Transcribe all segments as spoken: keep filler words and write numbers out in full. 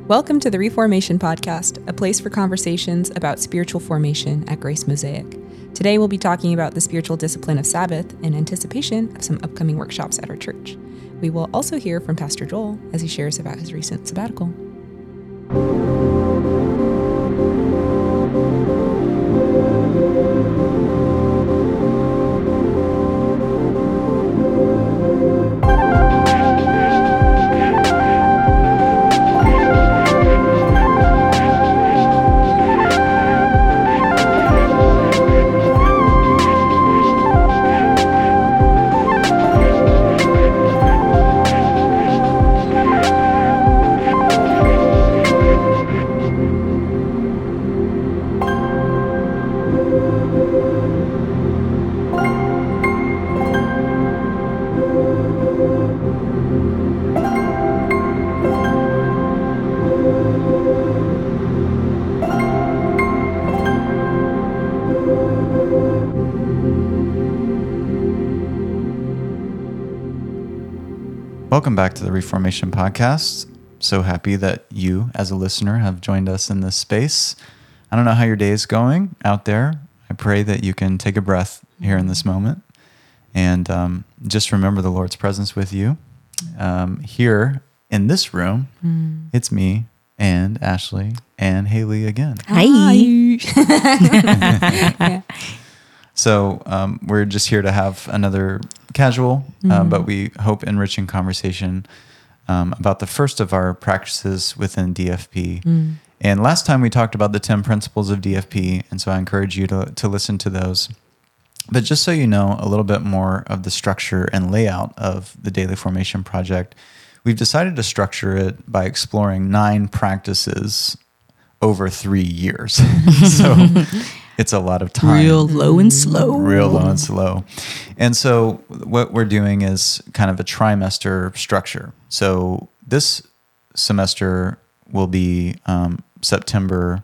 Welcome to the Reformation Podcast, a place for conversations about spiritual formation at Grace Mosaic. Today we'll be talking about the spiritual discipline of Sabbath in anticipation of some upcoming workshops at our church. We will also hear from Pastor Joel as he shares about his recent sabbatical. Welcome back to the Reformation Podcast. So happy that you, as a listener, have joined us in this space. I don't know how your day is going out there. I pray that you can take a breath here in this moment and um, just remember the Lord's presence with you. Um, here in this room, mm. it's me and Ashley and Haley again. Hi. yeah. So um, we're just here to have another casual, mm-hmm. uh, but we hope enriching conversation um, about the first of our practices within D F P. Mm. And last time we talked about the ten principles of D F P, and so I encourage you to, to listen to those. But just so you know a little bit more of the structure and layout of the Daily Formation Project, we've decided to structure it by exploring nine practices over three years. So it's a lot of time. Real low and slow. Real low and slow. And so what we're doing is kind of a trimester structure. So this semester will be um, September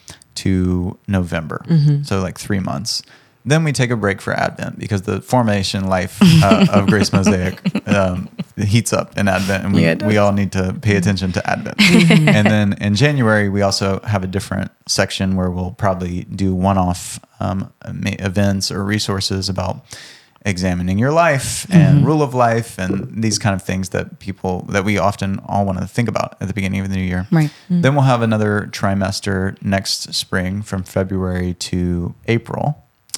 to November. Mm-hmm. So like three months. Then we take a break for Advent because the formation life uh, of Grace Mosaic um, heats up in Advent, and we, yeah, we all need to pay attention to Advent. And then in January, we also have a different section where we'll probably do one-off um, events or resources about examining your life and mm-hmm. rule of life and these kind of things that people, that we often all want to think about at the beginning of the new year. Right. Mm-hmm. Then we'll have another trimester next spring from February to April.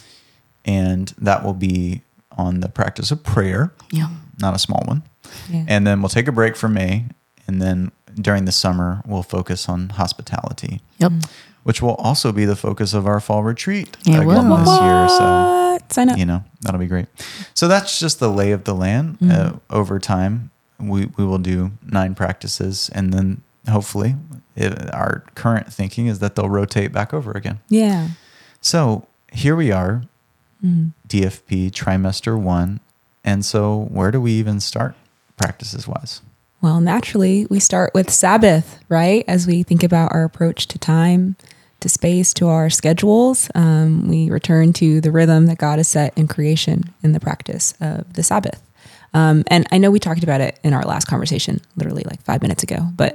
And that will be on the practice of prayer, yeah. not a small one. Yeah. And then we'll take a break for May. And then during the summer, we'll focus on hospitality, yep. which will also be the focus of our fall retreat yeah, again well. this year. So, sign up. You know, that'll be great. So that's just the lay of the land. Mm-hmm. Uh, over time, we, we will do nine practices. And then hopefully it, our current thinking is that they'll rotate back over again. Yeah. So here we are. Mm-hmm. D F P trimester one. And so where do we even start practices wise? Well, naturally we start with Sabbath, right? As we think about our approach to time, to space, to our schedules, um, we return to the rhythm that God has set in creation in the practice of the Sabbath. Um, and I know we talked about it in our last conversation, literally like five minutes ago, but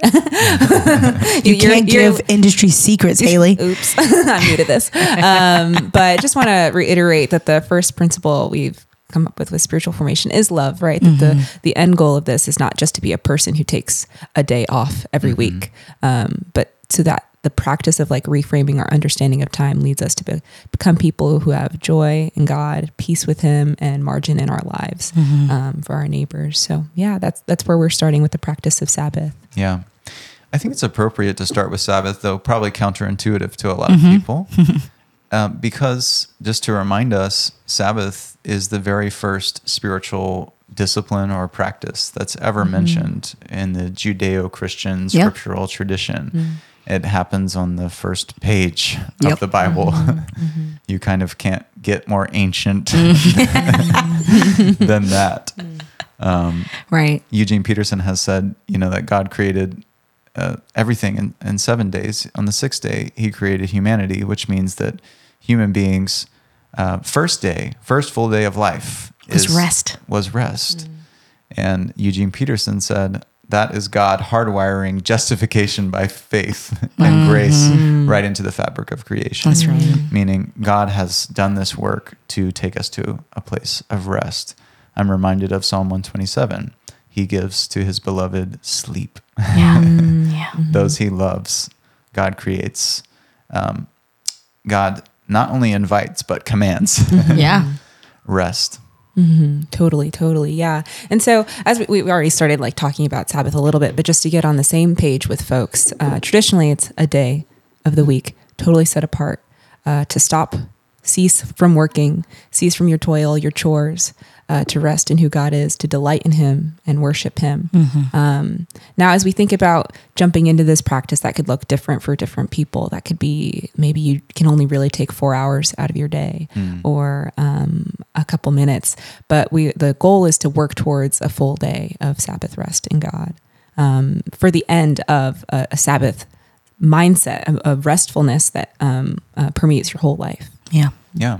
you can't give industry secrets, Haley. Oops, I'm new to this. Um, but just want to reiterate that the first principle we've come up with with spiritual formation is love, right? Mm-hmm. That the, the end goal of this is not just to be a person who takes a day off every mm-hmm. week, um, but so that the practice of like reframing our understanding of time leads us to be, become people who have joy in God, peace with Him, and margin in our lives mm-hmm. um, for our neighbors. So yeah, that's that's where we're starting with the practice of Sabbath. Yeah. I think it's appropriate to start with Sabbath, though probably counterintuitive to a lot mm-hmm. of people. um, because just to remind us, Sabbath is the very first spiritual discipline or practice that's ever mm-hmm. mentioned in the Judeo-Christian scriptural yep. tradition. Mm-hmm. It happens on the first page yep. of the Bible. Mm-hmm. You kind of can't get more ancient mm-hmm. than that. Um, right. Eugene Peterson has said, you know, that God created uh, everything in, in seven days. On the sixth day, He created humanity, which means that human beings' uh, first day, first full day of life was is, rest. Was rest. Mm. And Eugene Peterson said that is God hardwiring justification by faith and mm-hmm. grace right into the fabric of creation. That's right. Meaning God has done this work to take us to a place of rest. I'm reminded of Psalm one twenty-seven. He gives to his beloved sleep. Yeah. yeah. Those he loves, God creates. Um, God not only invites, but commands. yeah. Rest. Mm-hmm. Totally, totally. Yeah. And so as we, we already started like talking about Sabbath a little bit, but just to get on the same page with folks, uh, traditionally it's a day of the week, totally set apart uh, to stop, cease from working, cease from your toil, your chores, uh, to rest in who God is, to delight in him and worship him. Mm-hmm. Um, now, as we think about jumping into this practice, that could look different for different people. That could be maybe you can only really take four hours out of your day mm. or um, a couple minutes. But we the goal is to work towards a full day of Sabbath rest in God um, for the end of a, a Sabbath mindset of, of restfulness that um, uh, permeates your whole life. Yeah. Yeah.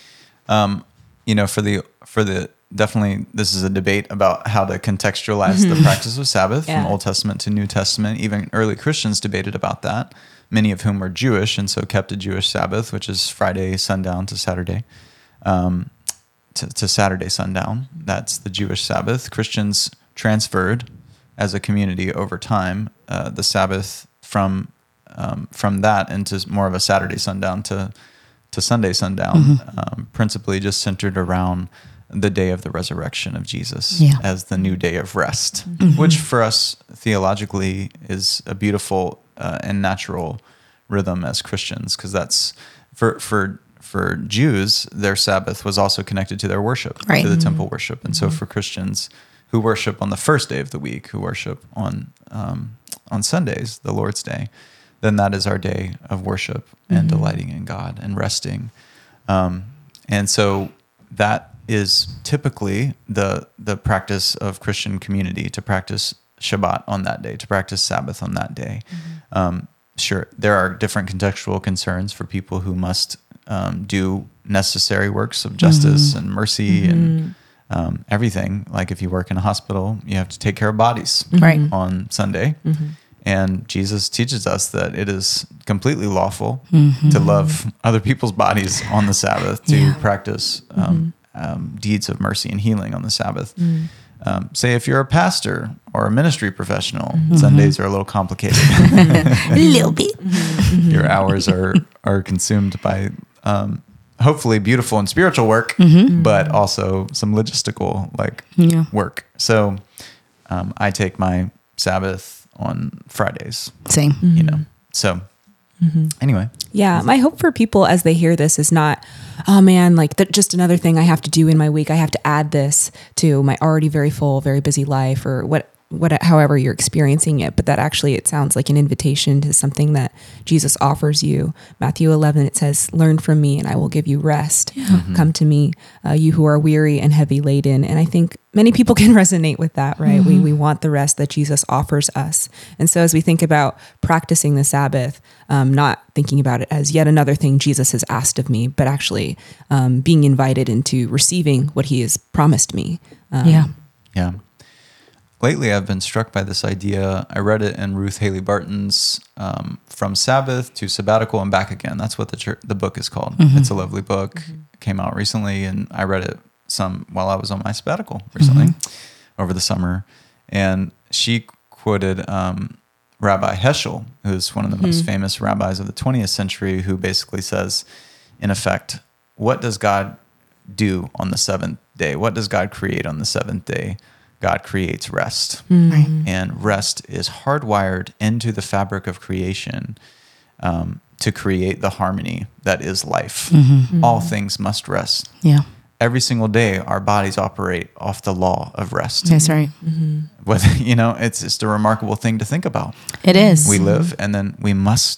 Um, you know, for the, for the, definitely this is a debate about how to contextualize mm-hmm. the practice of Sabbath yeah. from Old Testament to New Testament. Even early Christians debated about that, many of whom were Jewish and so kept a Jewish Sabbath, which is Friday sundown to Saturday, um, to, to Saturday sundown. That's the Jewish Sabbath. Christians transferred as a community over time uh, the Sabbath from um, from that into more of a Saturday sundown to to Sunday sundown, mm-hmm. um, principally just centered around the day of the resurrection of Jesus yeah. as the new day of rest, mm-hmm. which for us theologically is a beautiful uh, and natural rhythm as Christians, because that's for for for Jews, their Sabbath was also connected to their worship, right. to the mm-hmm. temple worship, and mm-hmm. so for Christians who worship on the first day of the week, who worship on um, on Sundays, the Lord's Day, then that is our day of worship and mm-hmm. delighting in God and resting, um, and so that is typically the the practice of Christian community, to practice Shabbat on that day, to practice Sabbath on that day. Mm-hmm. Um, sure, there are different contextual concerns for people who must um, do necessary works of justice mm-hmm. and mercy mm-hmm. and um, everything. Like if you work in a hospital, you have to take care of bodies right. on Sunday. Mm-hmm. And Jesus teaches us that it is completely lawful mm-hmm. to love other people's bodies on the Sabbath, to yeah. practice um, mm-hmm. Um, deeds of mercy and healing on the Sabbath. Mm. Um, say if you're a pastor or a ministry professional, mm-hmm. Sundays are a little complicated. A little bit. Mm-hmm. Your hours are are consumed by um, hopefully beautiful and spiritual work, mm-hmm. but also some logistical like yeah. work. So um, I take my Sabbath on Fridays. Same. Mm-hmm. You know, so. Mm-hmm. Anyway. Yeah. My hope for people as they hear this is not, oh man, like th- just another thing I have to do in my week. I have to add this to my already very full, very busy life, or what, what, however you're experiencing it. But that actually, it sounds like an invitation to something that Jesus offers you. Matthew eleven, it says, learn from me and I will give you rest. Yeah. Mm-hmm. Come to me, uh, you who are weary and heavy laden. And I think many people can resonate with that, right? Mm-hmm. We we want the rest that Jesus offers us. And so as we think about practicing the Sabbath, um, not thinking about it as yet another thing Jesus has asked of me, but actually um, being invited into receiving what he has promised me. Um, yeah. Yeah. Lately, I've been struck by this idea. I read it in Ruth Haley Barton's um, From Sabbath to Sabbatical and Back Again. That's what the church, the book is called. Mm-hmm. It's a lovely book. Mm-hmm. It came out recently, and I read it some while I was on my sabbatical recently mm-hmm. over the summer. And she quoted um, Rabbi Heschel, who's one of the mm-hmm. most famous rabbis of the twentieth century, who basically says, in effect, what does God do on the seventh day? What does God create on the seventh day? God creates rest. Mm-hmm. And rest is hardwired into the fabric of creation um, to create the harmony that is life. Mm-hmm. All things must rest. Yeah. Every single day, our bodies operate off the law of rest. That's right. Mm-hmm. But, you know, it's just a remarkable thing to think about. It is. We live and then we must stop.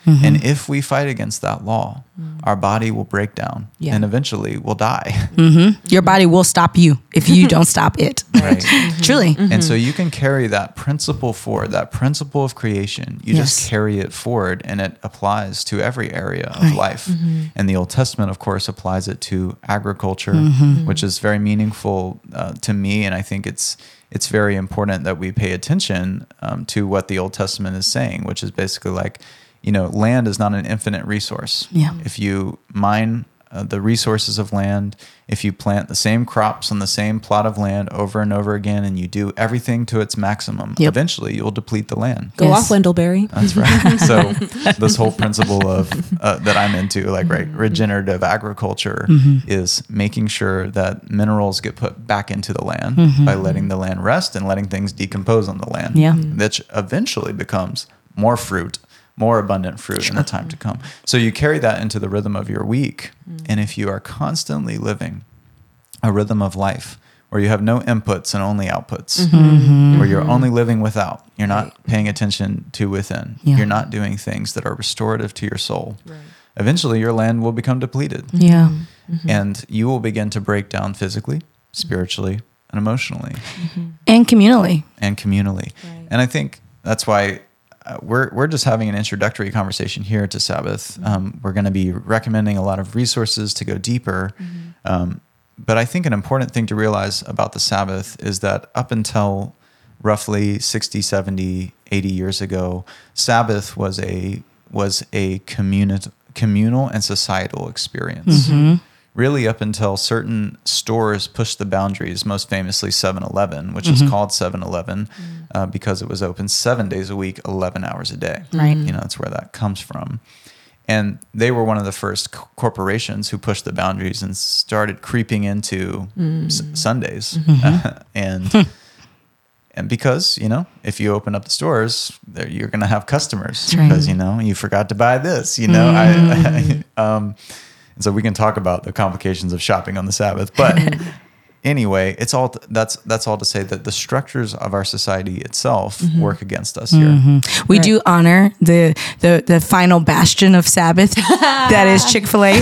Mm-hmm. And if we fight against that law, mm. our body will break down yeah. and eventually will die. Mm-hmm. Your body will stop you if you don't stop it. Right. Mm-hmm. Truly. Mm-hmm. And so you can carry that principle forward, that principle of creation. You yes. just carry it forward, and it applies to every area of right. life. Mm-hmm. And the Old Testament, of course, applies it to agriculture, mm-hmm. which is very meaningful uh, to me. And I think it's it's very important that we pay attention um, to what the Old Testament is saying, which is basically like, you know, land is not an infinite resource. Yeah. If you mine uh, the resources of land, if you plant the same crops on the same plot of land over and over again, and you do everything to its maximum, yep. eventually you'll deplete the land. Go yes. off, Wendellberry. That's right. So this whole principle of uh, that I'm into, like right, regenerative agriculture, mm-hmm. is making sure that minerals get put back into the land mm-hmm. by letting the land rest and letting things decompose on the land. Yeah. Which eventually becomes more fruit, more abundant fruit sure. in the time to come. So you carry that into the rhythm of your week. Mm. And if you are constantly living a rhythm of life where you have no inputs and only outputs, mm-hmm. where you're only living without, you're not right. paying attention to within, yeah. you're not doing things that are restorative to your soul, right. eventually your land will become depleted. Yeah. Mm-hmm. And you will begin to break down physically, spiritually, and emotionally. Mm-hmm. And communally. And communally. Right. And I think that's why Uh, we're we're just having an introductory conversation here to Sabbath. Um, we're going to be recommending a lot of resources to go deeper. Mm-hmm. Um, but I think an important thing to realize about the Sabbath is that up until roughly sixty, seventy, eighty years ago, Sabbath was a was a communi- communal and societal experience. Mm-hmm. Really up until certain stores pushed the boundaries, most famously seven eleven, which mm-hmm. is called seven eleven mm-hmm. uh, because it was open seven days a week, eleven hours a day. Right. You know, that's where that comes from. And they were one of the first co- corporations who pushed the boundaries and started creeping into mm-hmm. s- Sundays. Mm-hmm. and and because, you know, if you open up the stores, you're going to have customers right. because, you know, you forgot to buy this, you know. Mm-hmm. I, I um And so we can talk about the complications of shopping on the Sabbath, but anyway, it's all that's that's all to say that the structures of our society itself mm-hmm. work against us here. Mm-hmm. We right. do honor the, the the final bastion of Sabbath, that is Chick-fil-A,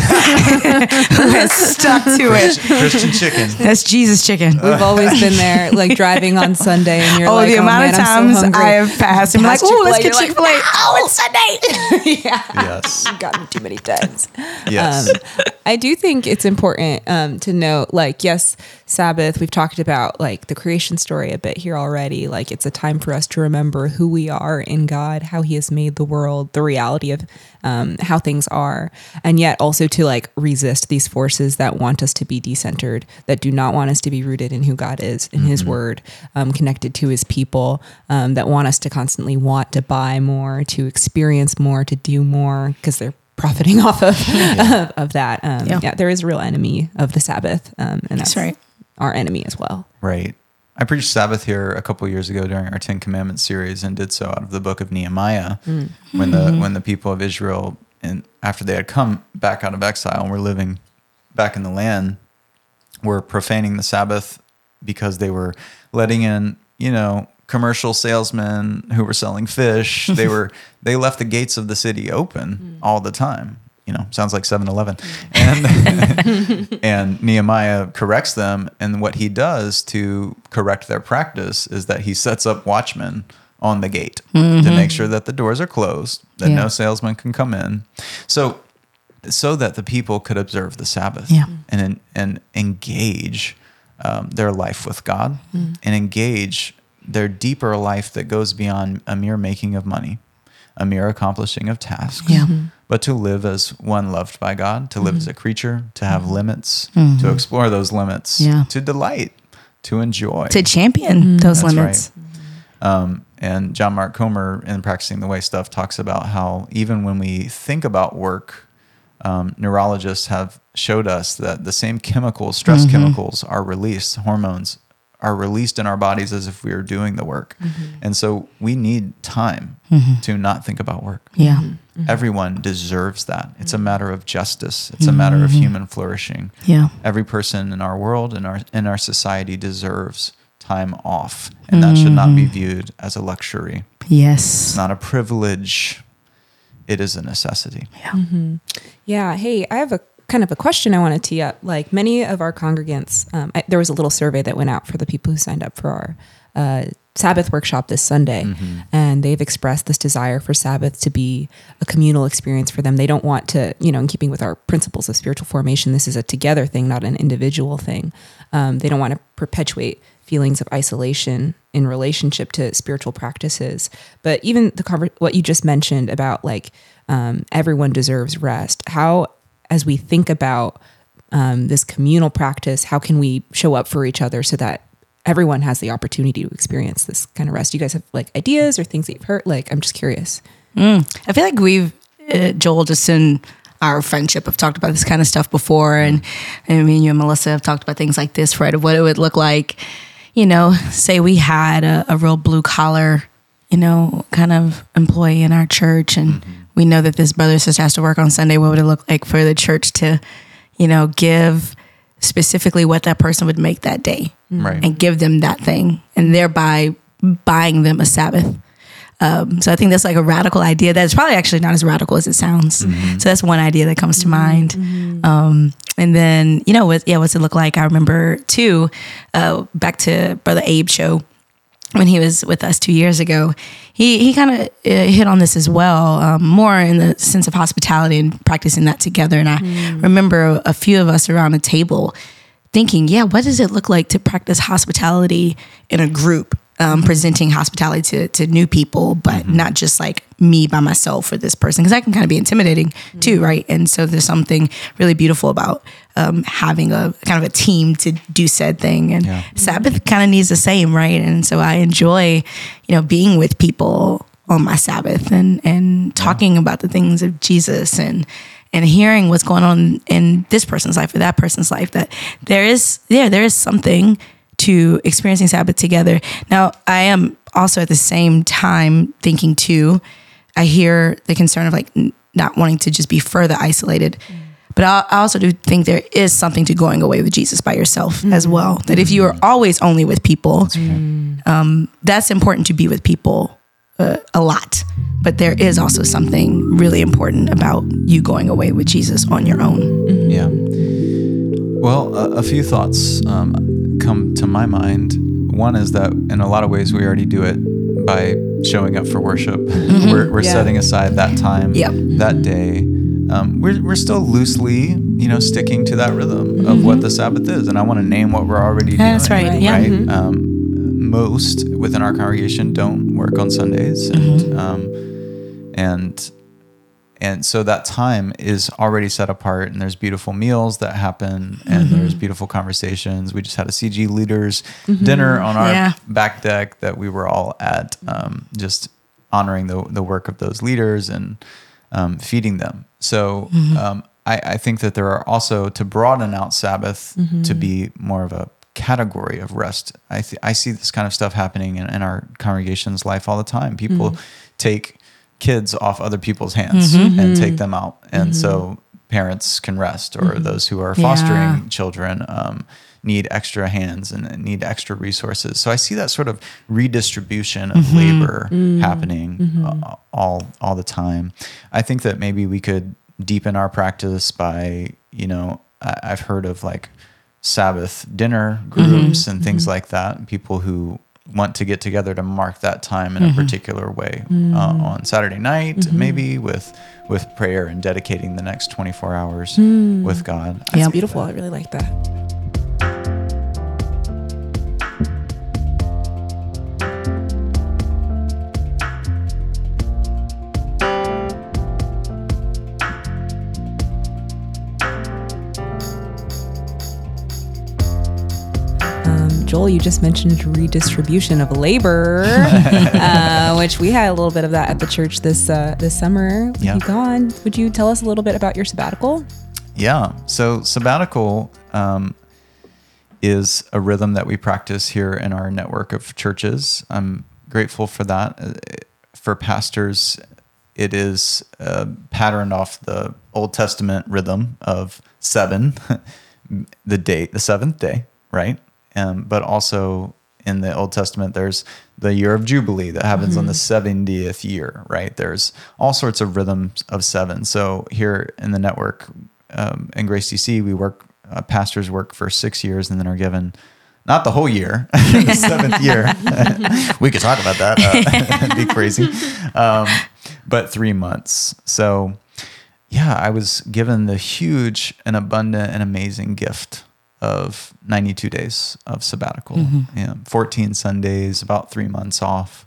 who has stuck to Christ, it. Christian chicken. That's Jesus chicken. We've always been there, like driving on Sunday, and you're oh, like, the oh, amount man, of times so I have passed, I'm like, oh, let's get Chick-fil-A. Like, oh, it's Sunday. yeah. Yes. You've gotten too many times. Yes. Um, I do think it's important um, to note, like, yes, Sabbath, we've talked about like the creation story a bit here already. Like it's a time for us to remember who we are in God, how he has made the world, the reality of um, how things are. And yet also to like resist these forces that want us to be decentered, that do not want us to be rooted in who God is, in mm-hmm. his word, um, connected to his people, um, that want us to constantly want to buy more, to experience more, to do more, because they're profiting off of, yeah. of, of that. Um, yeah. yeah, there is a real enemy of the Sabbath. Um, and that's, that's right. our enemy as well. Right. I preached Sabbath here a couple of years ago during our Ten Commandments series, and did so out of the book of Nehemiah, mm. when the mm-hmm. when the people of Israel, and after they had come back out of exile and were living back in the land, were profaning the Sabbath because they were letting in, you know, commercial salesmen who were selling fish. They were they left the gates of the city open mm. all the time. You know, sounds like seven eleven. And and Nehemiah corrects them, and what he does to correct their practice is that he sets up watchmen on the gate mm-hmm. to make sure that the doors are closed, that yeah. no salesman can come in. So so that the people could observe the Sabbath yeah. and and engage um, their life with God mm. and engage their deeper life that goes beyond a mere making of money, a mere accomplishing of tasks, yeah. but to live as one loved by God, to live mm-hmm. as a creature, to have mm-hmm. limits, mm-hmm. to explore those limits, yeah. to delight, to enjoy. To champion mm-hmm. those That's limits. Right. Um, and John Mark Comer in Practicing the Way stuff talks about how even when we think about work, um, neurologists have showed us that the same chemicals, stress mm-hmm. chemicals are released, hormones are released in our bodies as if we were doing the work. Mm-hmm. And so we need time mm-hmm. to not think about work. Yeah. Mm-hmm. Everyone deserves that. It's a matter of justice. It's a matter of human flourishing. Yeah. Every person in our world, in our in our society deserves time off. And that should not be viewed as a luxury. Yes. It's not a privilege. it is a necessity. Yeah. Mm-hmm. Yeah. Hey, I have a kind of a question I want to tee up. Like many of our congregants, um, I, there was a little survey that went out for the people who signed up for our uh, Sabbath workshop this Sunday, mm-hmm. and they've expressed this desire for Sabbath to be a communal experience for them. They don't want to, you know, in keeping with our principles of spiritual formation, this is a together thing, not an individual thing. Um, they don't want to perpetuate feelings of isolation in relationship to spiritual practices. But even the conver- what you just mentioned about like um, everyone deserves rest, how as we think about um, this communal practice, how can we show up for each other so that everyone has the opportunity to experience this kind of rest? Do you guys have like ideas or things that you've heard? Like, I'm just curious. Mm. I feel like we've, uh, Joel, just in our friendship, have talked about this kind of stuff before. And, and me and you and Melissa have talked about things like this, right? Of what it would look like, you know, say we had a, a real blue collar, you know, kind of employee in our church. And mm-hmm. we know that this brother or sister has to work on Sunday. What would it look like for the church to, you know, give specifically what that person would make that day, right. and give them that thing, and thereby buying them a Sabbath. Um, so I think that's like a radical idea that's probably actually not as radical as it sounds. Mm-hmm. So that's one idea that comes to mind. Mm-hmm. Um, and then, you know, what, yeah, what's it look like? I remember too, uh, back to Brother Abe's show when he was with us two years ago, he, he kind of uh, hit on this as well, um, more in the sense of hospitality and practicing that together. And I mm. remember a, a few of us around the table thinking, yeah, what does it look like to practice hospitality in a group, um, presenting hospitality to, to new people, but mm-hmm. not just like me by myself or this person, because that can kind of be intimidating mm-hmm. too, right? And so there's something really beautiful about um, having a kind of a team to do said thing. And yeah. Sabbath kind of needs the same, right? And so I enjoy, you know, being with people on my Sabbath and and talking yeah. about the things of Jesus and and hearing what's going on in this person's life or that person's life. That there is, yeah, there is something to experiencing Sabbath together. Now, I am also at the same time thinking too, I hear the concern of like n- not wanting to just be further isolated. Mm. But I, I also do think there is something to going away with Jesus by yourself mm. as well. That if you are always only with people, mm. um, that's important to be with people uh, a lot. But there is also something really important about you going away with Jesus on your own. Mm-hmm. Yeah. Well, a, a few thoughts um, come to my mind. One is that in a lot of ways we already do it by showing up for worship. Mm-hmm. We're, we're yeah. setting aside that time, yep. that day. Um, we're we're still loosely, you know, sticking to that rhythm mm-hmm. of what the Sabbath is, and I want to name what we're already doing. That's right. Right. Yeah. Mm-hmm. Um, most within our congregation don't work on Sundays, and mm-hmm. um, and and so that time is already set apart, and there's beautiful meals that happen, and mm-hmm. there's beautiful conversations. We just had a C G leaders mm-hmm. dinner on our yeah. back deck that we were all at, um, just honoring the the work of those leaders and um, feeding them. So mm-hmm. um, I, I think that there are also, to broaden out Sabbath mm-hmm. to be more of a category of rest. I th- I see this kind of stuff happening in, in our congregation's life all the time. People mm-hmm. take kids off other people's hands mm-hmm. and take them out. And mm-hmm. so parents can rest, or mm-hmm. those who are fostering yeah. children um, need extra hands and need extra resources. So I see that sort of redistribution of mm-hmm. labor mm-hmm. happening mm-hmm. Uh, all all the time. I think that maybe we could deepen our practice by, you know, I, I've heard of like Sabbath dinner groups mm-hmm. and things mm-hmm. like that. People who want to get together to mark that time in mm-hmm. a particular way mm-hmm. uh, on Saturday night, mm-hmm. maybe with with prayer and dedicating the next twenty-four hours mm. with God. Yeah, beautiful. That. I really like that. Joel, you just mentioned redistribution of labor, uh, which we had a little bit of that at the church this uh, this summer. Yeah. You gone? Would you tell us a little bit about your sabbatical? Yeah. So sabbatical um, is a rhythm that we practice here in our network of churches. I'm grateful for that. For pastors, it is uh, patterned off the Old Testament rhythm of seven, the day, the seventh day, right? Um, but also in the Old Testament, there's the year of Jubilee that happens Mm-hmm. on the seventieth year, right? There's all sorts of rhythms of seven. So here in the network, um, in Grace D C, we work, uh, pastors work for six years and then are given not the whole year, the seventh year. We could talk about that. Uh, it'd be crazy. Um, but three months. So yeah, I was given the huge and abundant and amazing gift of ninety-two days of sabbatical, Mm-hmm. yeah, fourteen Sundays, about three months off.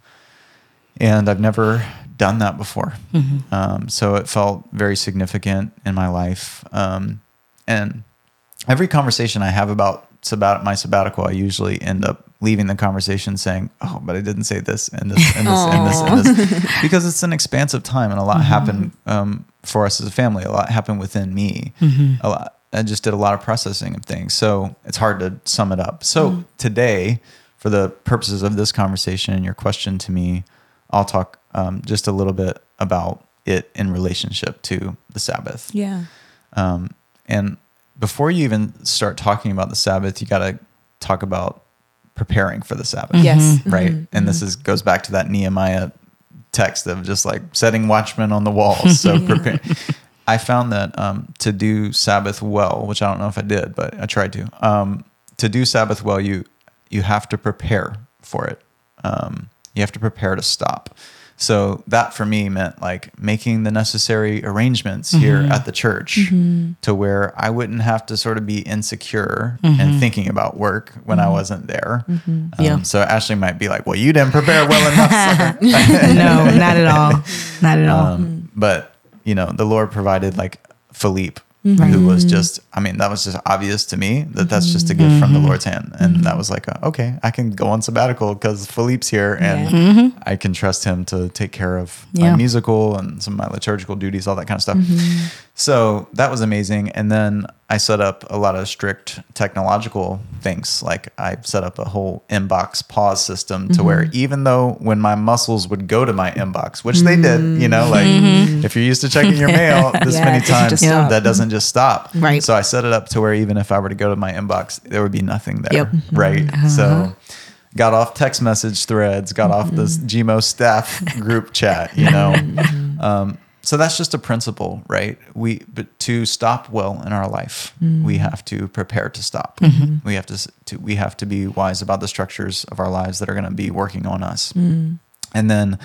And I've never done that before. Mm-hmm. Um, so it felt very significant in my life. Um, and every conversation I have about sabbat- my sabbatical, I usually end up leaving the conversation saying, oh, but I didn't say this and this and this and this and this. Because it's an expansive time and a lot happened um, for us as a family. A lot happened within me. A lot. I just did a lot of processing of things. So it's hard to sum it up. So mm. today, for the purposes of this conversation and your question to me, I'll talk um, just a little bit about it in relationship to the Sabbath. Yeah. Um, and before you even start talking about the Sabbath, you got to talk about preparing for the Sabbath. Yes. Right. Mm-hmm. And this is goes back to that Nehemiah text of just like setting watchmen on the walls. So yeah. prepare. I found that um, to do Sabbath well, which I don't know if I did, but I tried to, um, to do Sabbath well, you, you have to prepare for it. Um, you have to prepare to stop. So that for me meant like making the necessary arrangements mm-hmm. here at the church mm-hmm. to where I wouldn't have to sort of be insecure mm-hmm. and thinking about work when mm-hmm. I wasn't there. Mm-hmm. Um, yeah. So Ashley might be like, well, you didn't prepare well enough. No, not at all. Not at all. Um, but you know, the Lord provided like Philippe, mm-hmm. who was just, I mean, that was just obvious to me that that's just a gift mm-hmm. from the Lord's hand. And mm-hmm. that was like, a, okay, I can go on sabbatical because Philippe's here and yeah. mm-hmm. I can trust him to take care of yeah. my musical and some of my liturgical duties, all that kind of stuff. Mm-hmm. So that was amazing. And then I set up a lot of strict technological things. Like I set up a whole inbox pause system to mm-hmm. where even though when my muscles would go to my inbox, which mm-hmm. they did, you know, like mm-hmm. if you're used to checking your mail this yeah, many times, yeah. that doesn't just stop. Right. So I set it up to where even if I were to go to my inbox, there would be nothing there. Yep. Right. Uh-huh. So got off text message threads, got mm-hmm. off this G M O staff group chat, you know. Mm-hmm. Um, so that's just a principle, right? We but to stop well in our life, mm-hmm. we have to prepare to stop. Mm-hmm. We have to, to we have to be wise about the structures of our lives that are going to be working on us. Mm-hmm. And then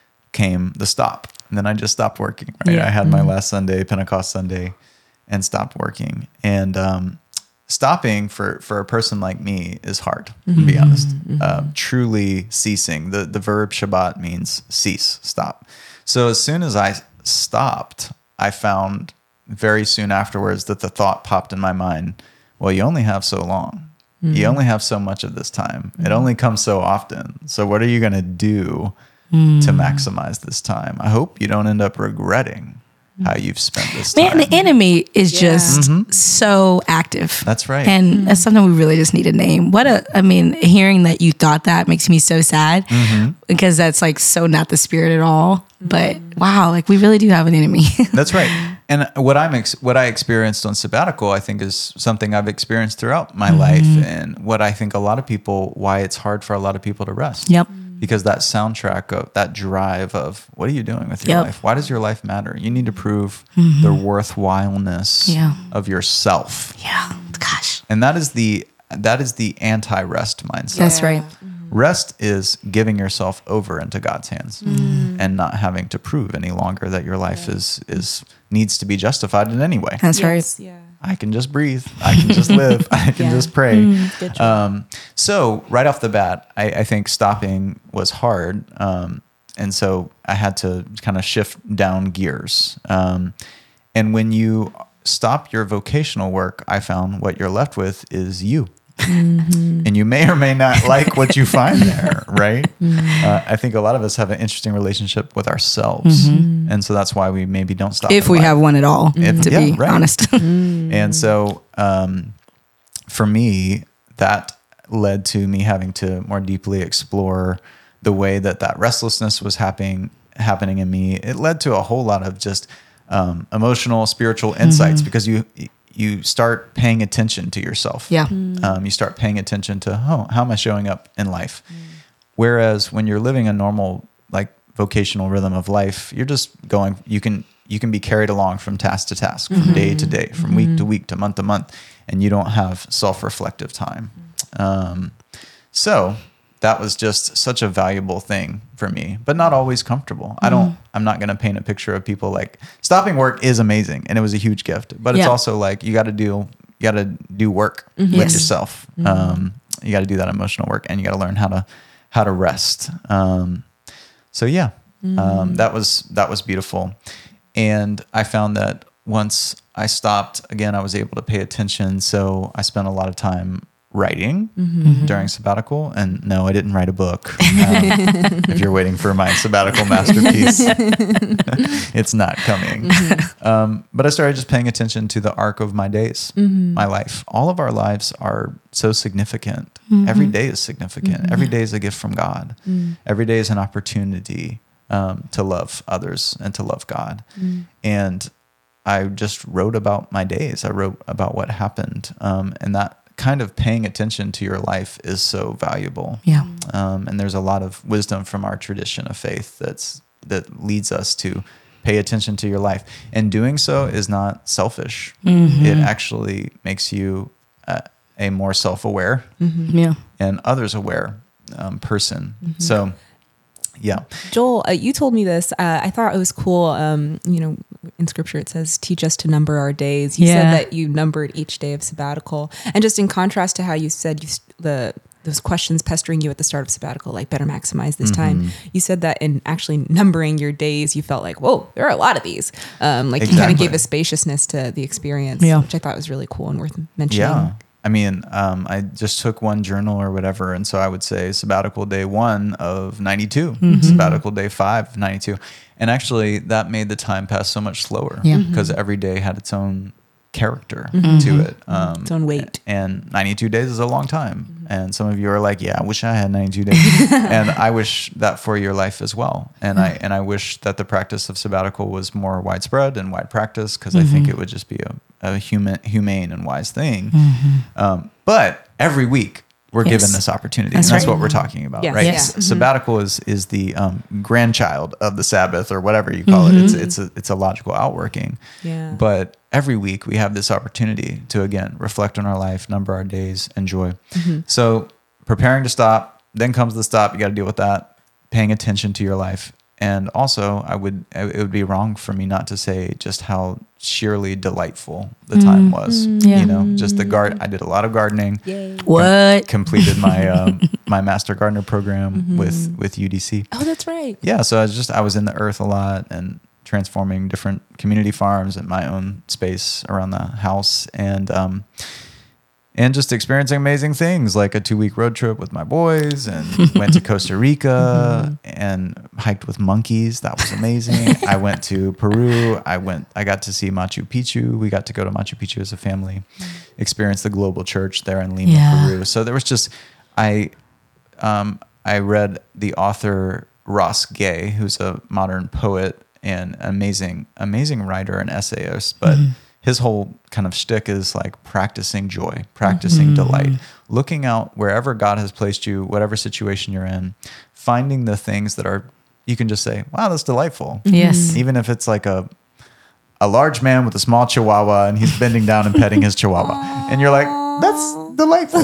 came the stop. And then I just stopped working, right? Yeah. I had my mm-hmm. last Sunday, Pentecost Sunday, and stopped working. And um, stopping for, for a person like me is hard, mm-hmm. to be honest. Mm-hmm. Uh, truly ceasing. The, the verb Shabbat means cease, stop. So as soon as I stopped, I found very soon afterwards that the thought popped in my mind, well, you only have so long. Mm-hmm. You only have so much of this time. Mm-hmm. It only comes so often. So what are you going to do mm-hmm. to maximize this time? I hope you don't end up regretting how you've spent this time. Man, the enemy is yeah. just mm-hmm. so active. That's right. And mm-hmm. that's something we really just need to name. What a, I mean, hearing that you thought that makes me so sad mm-hmm. because that's like so not the spirit at all. But wow, like we really do have an enemy. That's right. And what I'm ex- what I experienced on sabbatical, I think, is something I've experienced throughout my mm-hmm. life, and what I think a lot of people, why it's hard for a lot of people to rest. Yep. Because that soundtrack of that drive of what are you doing with your yep. life? Why does your life matter? You need to prove mm-hmm. the worthwhileness yeah. of yourself. Yeah. Gosh. And that is the that is the anti-rest mindset. That's right. Rest is giving yourself over into God's hands mm. and not having to prove any longer that your life yeah. is is needs to be justified in any way. That's yes, right. Yeah. I can just breathe. I can just live. I can yeah. just pray. Mm, good job. Um, so right off the bat, I, I think stopping was hard. Um, and so I had to kind of shift down gears. Um, and when you stop your vocational work, I found what you're left with is you. Mm-hmm. And you may or may not like what you find there, right? Mm-hmm. Uh, I think a lot of us have an interesting relationship with ourselves. Mm-hmm. And so that's why we maybe don't stop. If we life. have one at all, if, to yeah, be right. honest. Mm-hmm. And so um, for me, that led to me having to more deeply explore the way that that restlessness was happening, happening in me. It led to a whole lot of just um, emotional, spiritual insights mm-hmm. because you you start paying attention to yourself. Yeah. Um, you start paying attention to, oh, how am I showing up in life? Whereas when you're living a normal, like vocational rhythm of life, you're just going, you can, you can be carried along from task to task, from day to day, from week to week to month to month, and you don't have self-reflective time. Um, so that was just such a valuable thing for me, but not always comfortable. I don't, I'm not going to paint a picture of people like stopping work is amazing. And it was a huge gift, but it's Yeah. also like, you got to do, you got to do work with Yes. yourself. Um, you got to do that emotional work, and you got to learn how to, how to rest. Um, so yeah, um, that was, that was beautiful. And I found that once I stopped, again, I was able to pay attention. So I spent a lot of time writing during sabbatical. And no, I didn't write a book. Um, if you're waiting for my sabbatical masterpiece, it's not coming. Um, but I started just paying attention to the arc of my days, my life. All of our lives are so significant. Every day is significant. Every day is a gift from God. Every day is an opportunity um, to love others and to love God. And I just wrote about my days. I wrote about what happened. Um, and that kind of paying attention to your life is so valuable. Yeah. Um, and there's a lot of wisdom from our tradition of faith that's that leads us to pay attention to your life. And doing so is not selfish. It actually makes you uh, a more self-aware Yeah. and others-aware um, person. So, yeah. Joel, uh, you told me this. Uh, I thought it was cool. Um, you know, in scripture it says, teach us to number our days. You Yeah. said that you numbered each day of sabbatical. And just in contrast to how you said you the those questions pestering you at the start of sabbatical, like better maximize this time. You said that in actually numbering your days, you felt like, whoa, there are a lot of these. Um, like you kind Exactly. of gave a spaciousness to the experience, Yeah. which I thought was really cool and worth mentioning. Yeah. I mean, um, I just took one journal or whatever. And so I would say sabbatical day one of ninety-two, sabbatical day five, ninety-two. And actually that made the time pass so much slower Yeah. because every day had its own character to it. Um, Its own weight. And ninety-two days is a long time. And some of you are like, yeah, I wish I had ninety-two days. And I wish that for your life as well. And I, and I wish that the practice of sabbatical was more widespread and wide practice, because I think it would just be a, a human, humane and wise thing. Um, but every week we're Yes. given this opportunity. That's and that's right. what we're talking about, Yes. right? Yes. S- Sabbatical is, is the um, grandchild of the Sabbath, or whatever you call it. It's, it's a, it's a logical outworking. Yeah. But every week we have this opportunity to, again, reflect on our life, number our days, enjoy. So preparing to stop, then comes the stop. You got to deal with that, paying attention to your life. And also I would, it would be wrong for me not to say just how sheerly delightful the time was, Yeah. you know, just the guard. I did a lot of gardening, Yay. What? completed my, um, my master gardener program with, with U D C. Oh, that's right. Yeah. So I was just, I was in the earth a lot and transforming different community farms and my own space around the house, and, um, and just experiencing amazing things, like a two week road trip with my boys, and went to Costa Rica and hiked with monkeys. That was amazing. I went to Peru. I went, I got to see Machu Picchu. We got to go to Machu Picchu as a family, experience the global church there in Lima, Yeah. Peru. So there was just, I, um, I read the author Ross Gay, who's a modern poet and amazing, amazing writer and essayist, but his whole kind of shtick is like practicing joy, practicing delight, looking out wherever God has placed you, whatever situation you're in, finding the things that are, you can just say, wow, that's delightful. Yes. Even if it's like a, a large man with a small chihuahua and he's bending down and petting his chihuahua. And you're like, that's delightful.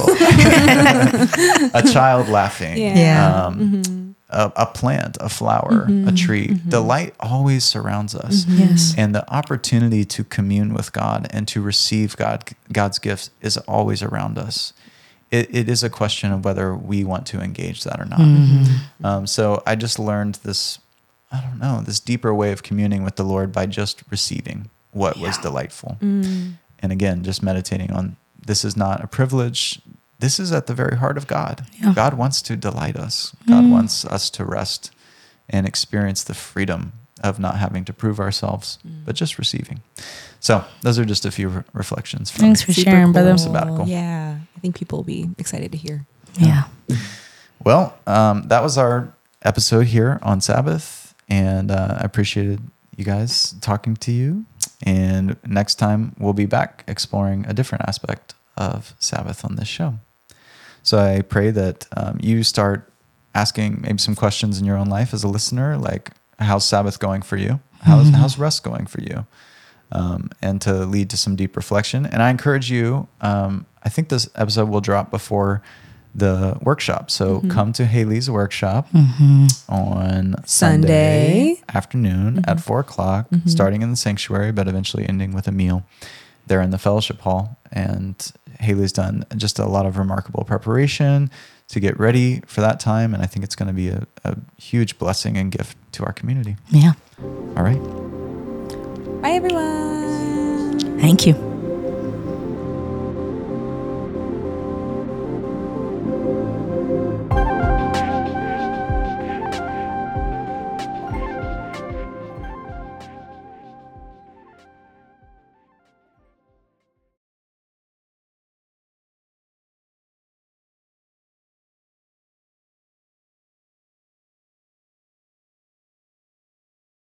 A child laughing. Yeah. Yeah. Um, a, a plant, a flower, a tree. Delight always surrounds us. Yes. And the opportunity to commune with God and to receive God, God's gifts is always around us. It, it is a question of whether we want to engage that or not. Um, so I just learned this, I don't know, this deeper way of communing with the Lord by just receiving what was delightful. And again, just meditating on, this is not a privilege. This is at the very heart of God. Yeah. God wants to delight us. God wants us to rest and experience the freedom of not having to prove ourselves, but just receiving. So those are just a few re- reflections from Thanks for Super sharing, cool. brother. sabbatical. Yeah. I think people will be excited to hear. Yeah. Well, um, that was our episode here on Sabbath, and uh, I appreciated you guys talking to you. And next time we'll be back exploring a different aspect of Sabbath on this show. So I pray that um, you start asking maybe some questions in your own life as a listener, like how's Sabbath going for you? How's, mm-hmm. how's rest going for you? Um, and to lead to some deep reflection. And I encourage you, um, I think this episode will drop before the workshop. So mm-hmm. come to Haley's workshop mm-hmm. on Sunday, Sunday. afternoon mm-hmm. at four o'clock, mm-hmm. starting in the sanctuary, but eventually ending with a meal there in the fellowship hall. And Haley's done just a lot of remarkable preparation to get ready for that time. And I think it's going to be a, a huge blessing and gift to our community. Yeah. All right. Bye, everyone. Thank you.